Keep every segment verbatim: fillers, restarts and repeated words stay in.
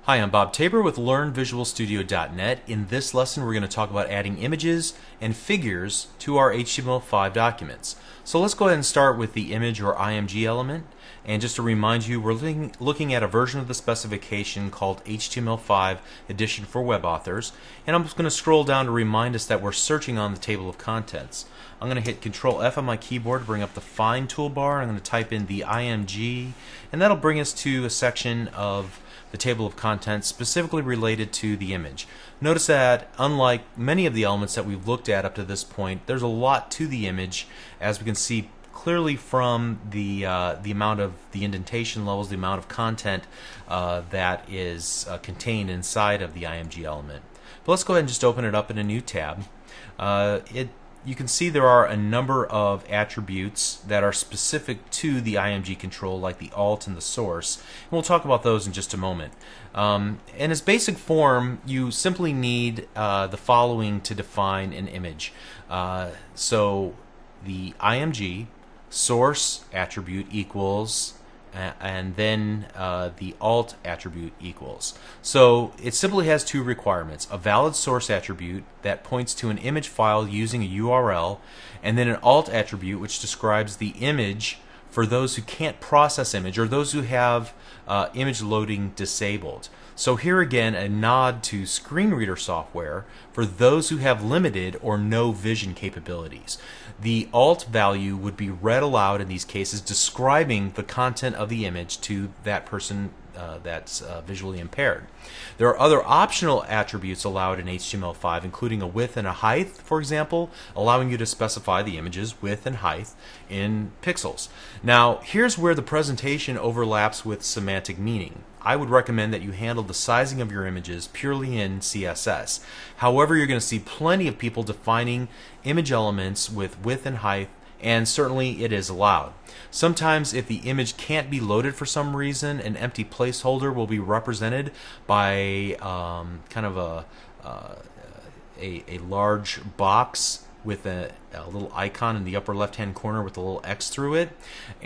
Hi, I'm Bob Tabor with Learn Visual Studio dot net. In this lesson, we're going to talk about adding images and figures to our H T M L five documents. So let's go ahead and start with the image or I M G element. And just to remind you, we're looking, looking at a version of the specification called H T M L five Edition for Web Authors. And I'm just going to scroll down to remind us that we're searching on the table of contents. I'm going to hit Control F on my keyboard to bring up the Find toolbar. I'm going to type in the I M G, and that'll bring us to a section of the table of contents specifically related to the image. Notice that unlike many of the elements that we've looked at up to this point, there's a lot to the image, as we can see clearly from the uh, the amount of the indentation levels, the amount of content uh, that is uh, contained inside of the I M G element. But let's go ahead and just open it up in a new tab. Uh, it You can see there are a number of attributes that are specific to the I M G control, like the alt and the source, and we'll talk about those in just a moment. Um, in its basic form, you simply need uh, the following to define an image. Uh, so the I M G source attribute equals and then uh, the alt attribute equals. So it simply has two requirements: a valid source attribute that points to an image file using a U R L, and then an alt attribute which describes the image for those who can't process image or those who have uh, image loading disabled. So here again, a nod to screen reader software for those who have limited or no vision capabilities. The alt value would be read aloud in these cases, describing the content of the image to that person uh, that's uh, visually impaired. There are other optional attributes allowed in H T M L five, including a width and a height, for example, allowing you to specify the image's width and height in pixels. Now, here's where the presentation overlaps with semantic meaning. I would recommend that you handle the sizing of your images purely in C S S. However, you're going to see plenty of people defining image elements with width and height, and certainly it is allowed. Sometimes if the image can't be loaded for some reason, an empty placeholder will be represented by um, kind of a, uh, a, a large box with a, a little icon in the upper left hand corner with a little X through it,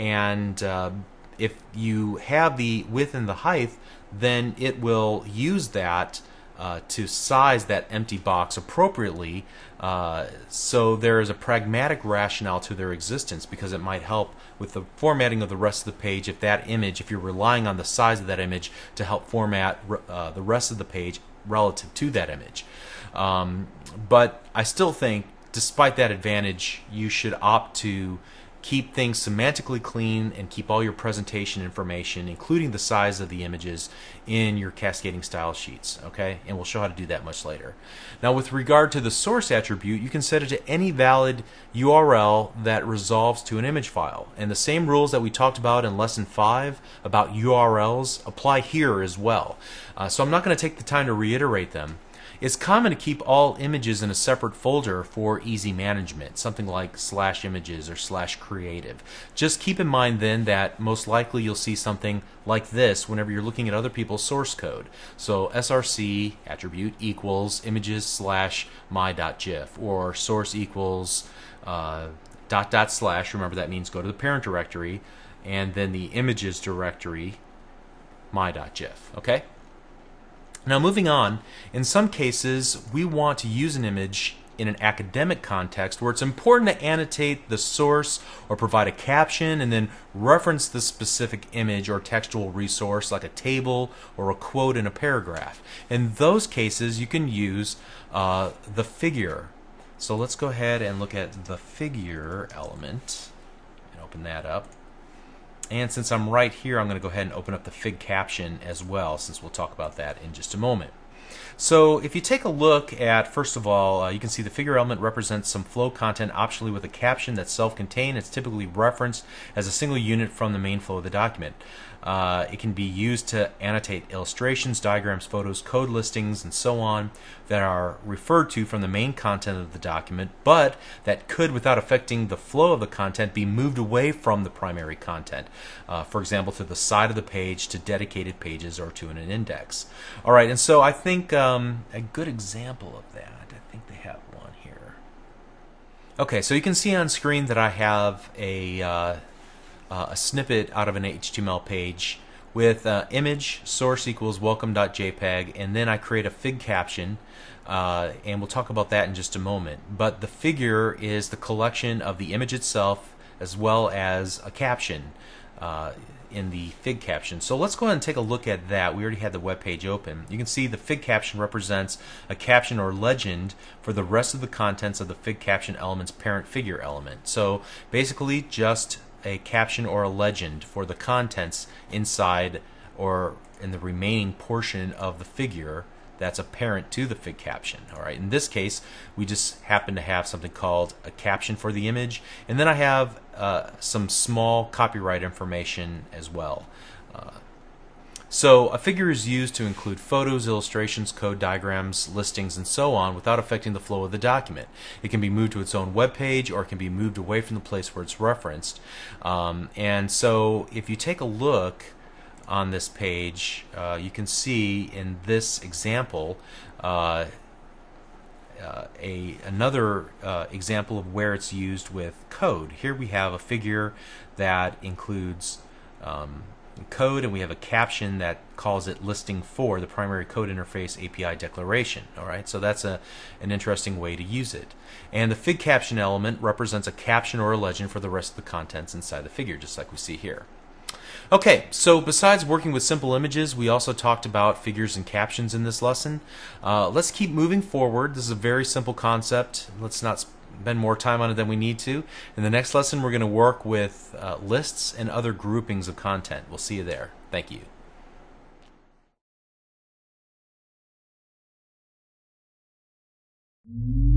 and uh, if you have the width and the height, then it will use that uh, to size that empty box appropriately. Uh, so there is a pragmatic rationale to their existence, because it might help with the formatting of the rest of the page if that image, if you're relying on the size of that image to help format uh, the rest of the page relative to that image. Um, but I still think, despite that advantage, you should opt to keep things semantically clean and keep all your presentation information, including the size of the images, in your cascading style sheets. Okay, and we'll show how to do that much later. Now, with regard to the source attribute, you can set it to any valid U R L that resolves to an image file, and the same rules that we talked about in lesson five about U R Ls apply here as well. Uh, so I'm not going to take the time to reiterate them. It's common to keep all images in a separate folder for easy management, something like slash images or slash creative. Just keep in mind then that most likely you'll see something like this whenever you're looking at other people's source code. So src attribute equals images slash my.gif, or source equals uh, dot dot slash, remember that means go to the parent directory, and then the images directory my.gif. Okay? Now, moving on, in some cases we want to use an image in an academic context where it's important to annotate the source or provide a caption and then reference the specific image or textual resource like a table or a quote in a paragraph. In those cases, you can use uh, the figure. So let's go ahead and look at the figure element and open that up. And since I'm right here, I'm going to go ahead and open up the fig caption as well, since we'll talk about that in just a moment. So if you take a look at, first of all, uh, you can see the figure element represents some flow content optionally with a caption that's self-contained. It's typically referenced as a single unit from the main flow of the document. Uh, it can be used to annotate illustrations, diagrams, photos, code listings, and so on that are referred to from the main content of the document, but that could, without affecting the flow of the content, be moved away from the primary content. Uh, for example, to the side of the page, to dedicated pages, or to an index. All right, and so I think um, a good example of that, I think they have one here. Okay, so you can see on screen that I have a uh, uh, a snippet out of an H T M L page with uh, image source equals welcome.jpg, and then I create a fig caption, uh, and we'll talk about that in just a moment. But the figure is the collection of the image itself as well as a caption uh, in the fig caption. So let's go ahead and take a look at that. We already had the web page open. You can see the fig caption represents a caption or legend for the rest of the contents of the fig caption element's parent figure element. So basically just a caption or a legend for the contents inside or in the remaining portion of the figure that's apparent to the fig caption. All right. In this case, we just happen to have something called a caption for the image, and then I have uh, some small copyright information as well. Uh, so a figure is used to include photos, illustrations, code, diagrams, listings, and so on without affecting the flow of the document. It can be moved to its own web page, or it can be moved away from the place where it's referenced. Um, and so if you take a look on this page, uh, you can see in this example uh, uh, a another uh, example of where it's used with code. Here we have a figure that includes um, code, and we have a caption that calls it listing for the primary code interface A P I declaration. All right, so that's a an interesting way to use it. And the fig caption element represents a caption or a legend for the rest of the contents inside the figure, just like we see here. Okay, so besides working with simple images, we also talked about figures and captions in this lesson. Uh, let's keep moving forward. This is a very simple concept. Let's not spend more time on it than we need to. In the next lesson, we're going to work with uh, lists and other groupings of content. We'll see you there. Thank you.